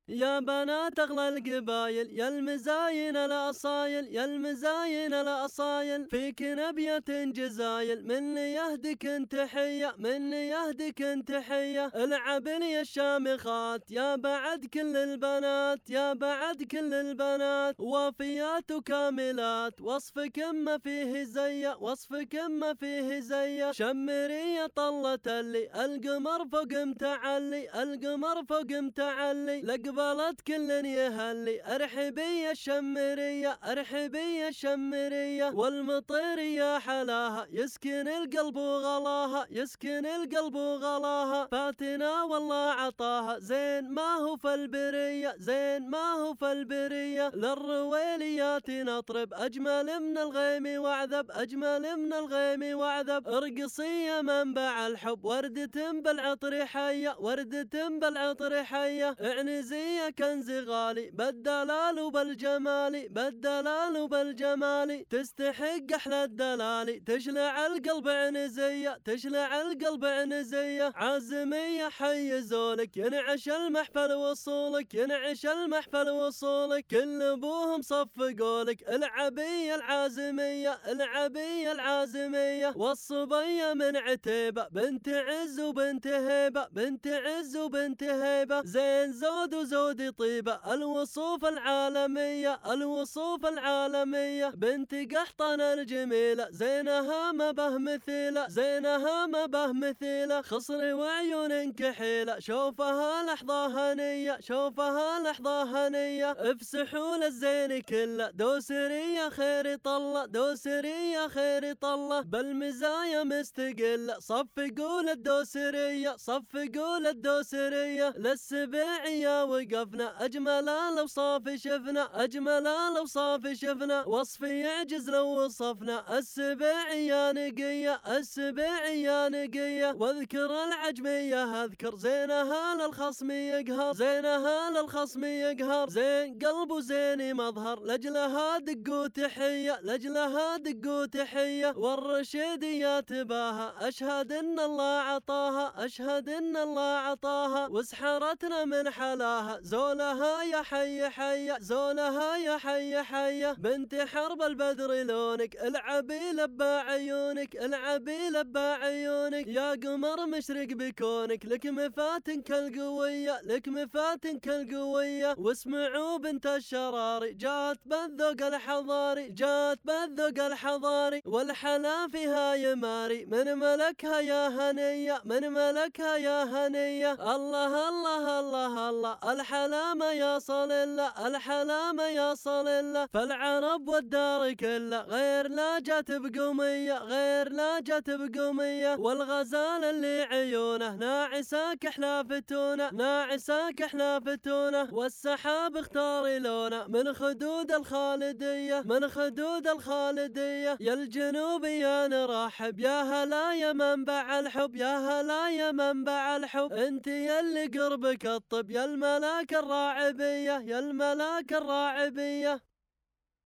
يا بنات أغلى القبايل يا المزاين الأصايل يا المزاين الأصايل فيك نبية جزايل مني يهدك تحية مني يهدك تحية العبن يا الشامخات يا بعد كل البنات يا بعد كل البنات وافيات وكاملات وصفك ما فيه زي وصفك ما فيه زي شمرية طلت اللي القمر فوق متعلي القمر فوق متعلي لقبلت كل يهلي ارحبي يا الشمرية ارحبي يا الشمرية والمطير يا حلاها يسكن القلب وغلاها يسكن القلب وغلاها فاتنا والله عطاها زين ما هو في البرية زين ما هو في البرية للرويليات نطرب أجمل من الغيم وعذب أجمل من الغيم وعذب ارقصي يا منبع الحب وردة بالعطر حية وردة بالعطر حية اعنزي يا كنز غالي بالدلال وبالجمال بالدلال وبالجمال تستحق أحلى الدلال تشلع القلب عنزية تشلع القلب عنزية عازمية حيزولك ينعش المحفل وصولك ينعش المحفل وصولك كل ابوهم صفقولك العبية العازمية العبية العازمية والصبية من عتيبة بنت عز وبنت هيبة بنت عز وبنت هيبة زين زود وزود طيبة الوصوف العالمية الوصوف العالمية بنت قحطان الجميلة زينها ما به مثيلة زينها ما به مثيلة خصر وعيون كحيلة شوفها لحظة هنية شوفها لحظة هنية افسحوا للزين كله دوسرية خير طلة دوسرية خير طلة بالمزايا مستقلة صفقوا للدوسرية صفقوا للدوسرية للسبيعية وقفنا أجمل الأوصاف شفنا أجمل الأوصاف شفنا وصف يعجز لو وصفنا السبيعية نقية السبيعية نقية واذكر العجمية اذكر زينها للخصم يقهر زينها للخصم يقهر زين قلب وزين مظهر لجلها دق تحية لجلها دق تحية والرشيدية تباها أشهد إن الله عطاها أشهد إن الله عطاها وسحرتنا من حلاها زولها يا حي حي زولها يا حي حي بنت حرب البدر لونك العبي لبى عيونك العبي لبى عيونك يا قمر مشرق بكونك لك مفاتن كالقوية لك مفاتن كالقوية واسمعوا بنت الشراري جات بالذوق الحضاري جات بالذوق الحضاري والحلا فيها يماري من ملكها يا هنية من ملكها يا هنية الله الله الله الله الحلام يا صليلة الحلام يا صليلة فالعرب والدار كله غير لا جات بقومية غير لا جات بقومية والغزال اللي عيونه ناعساك احلى فتونه ناعساك احلى فتونه والسحاب اختار لونه من خدود الخالدية من خدود الخالدية يا الجنوب يا نرحب يا هلا يا منبع الحب يا هلا يا منبع الحب انت يلي قربك الطب يا الملاك الراعبية يا الملاك الراعبية